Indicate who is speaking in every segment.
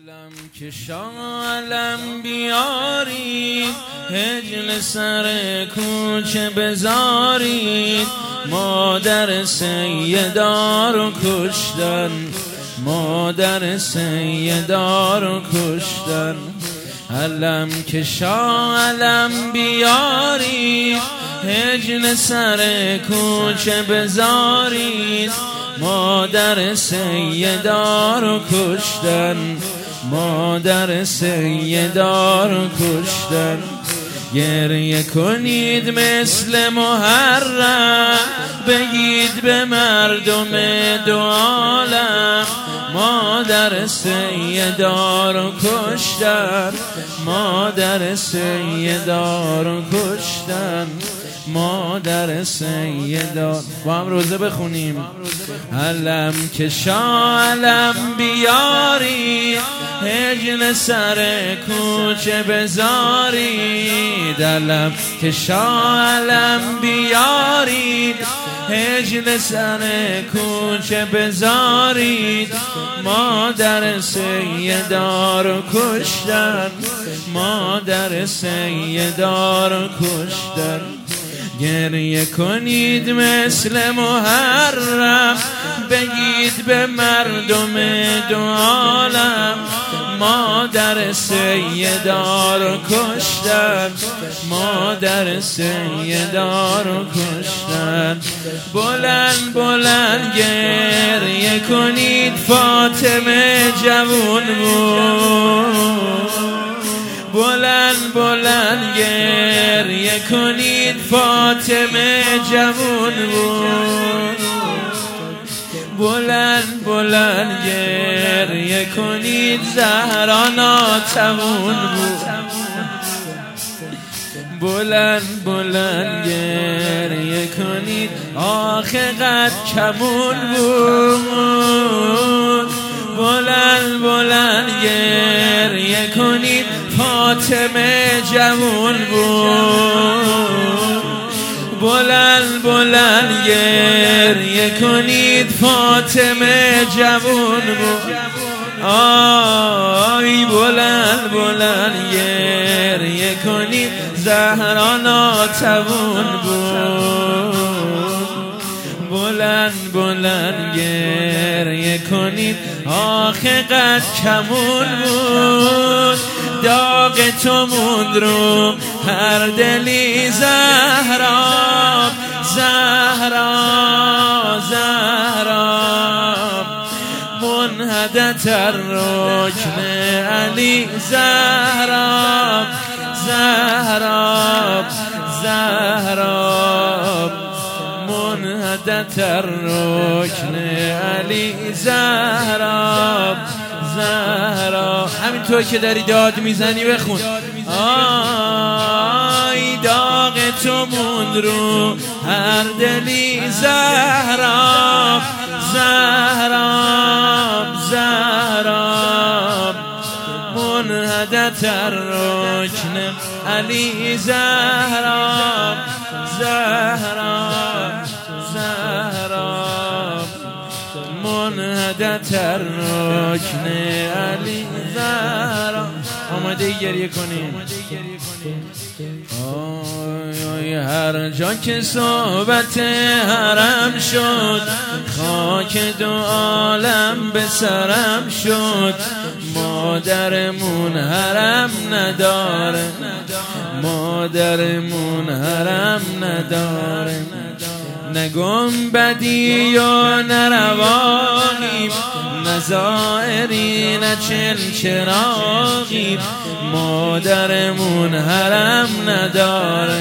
Speaker 1: علم که شالم بیارید، هجل سر کوچه بذارید. مادر سیدا رو کشتن، مادر سیدا رو کشتن. علم که شالم بیارید، هجل سر کوچه بذارید. مادر سیدا رو کشتن، مادر سیدا رو کشتن. گریه کنید مثل محرم، بگید به مردم دو عالم. مادر سیدا رو کشتن، مادر سیدا رو کشتن. مادر سیدا. با هم روزه بخونیم. علم که شالم بیارید، هجل سر کوچه بذارید. علم که شالم بیارید، هجل سر کوچه بذارید. مادر سیدا رو کشتن، مادر سیدا رو کشتن. گریه کنید مثل محرم، بگید به مردم دو عالم. مادر سیدا رو کشتن، مادر سیدا رو کشتن. بلند بلند گریه کنید، فاطمه جوون بود. بلند بلند گریه کنید، فاطمه جوون بود. بلند بلند گریه کنید، زهرا ناتوان بود. بلند بلند گریه کنید، آخه قد کمون بود. بلند بلند گریه کنید، فاطمه جوون بود. بلند بلند گریه کنید، فاطمه جوون بود. آی بلند بلند گریه کنید، زهرا ناتوان بود. بلند بلند گریه کنید، آخه قد کمون بود. داغ تو موند رو هر دلی، زهرا زهرا زهرا. منحدت الرکن علی، زهرا زهرا زهرا. منحدت الرکن علی، زهرا زهرا. همینطور که داری داد میزنی بخون. آی داغ تو موند رو هر دلی، زهرا زهرا زهرا. منحدت الرکن علی، زهرا زهرا زهرا. منحدت الرکن علی، زهرا. آماده گریه کنیم. آی هر جا که صحبت حرم شد، خاک دو عالم به سرم شد. مادرمون حرم نداره، مادرمون حرم نداره. نه گنبدی و نه روانی، نه زائری نه چراغی. مادرمون حرم نداره،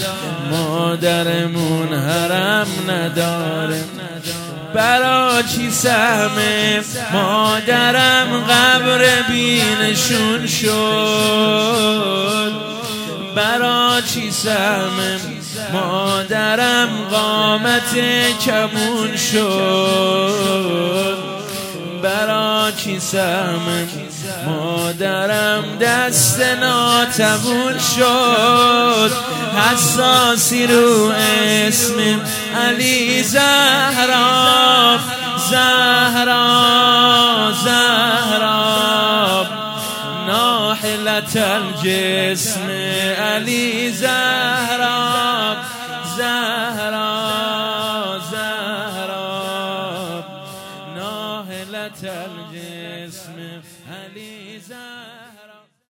Speaker 1: مادرمون حرم نداره. برا چی سهم مادرم قبر بینشون شد؟ برا چی سهم مادرم قامت کمون شد؟ برا چی سهم مادرم دست ناتوان شد؟ حساسی رو اسم علی زهرا، زهرا زهرا. ناهلة الجسم علی زهرا زهرا زهرا ناهلة الجسم علی زهرا.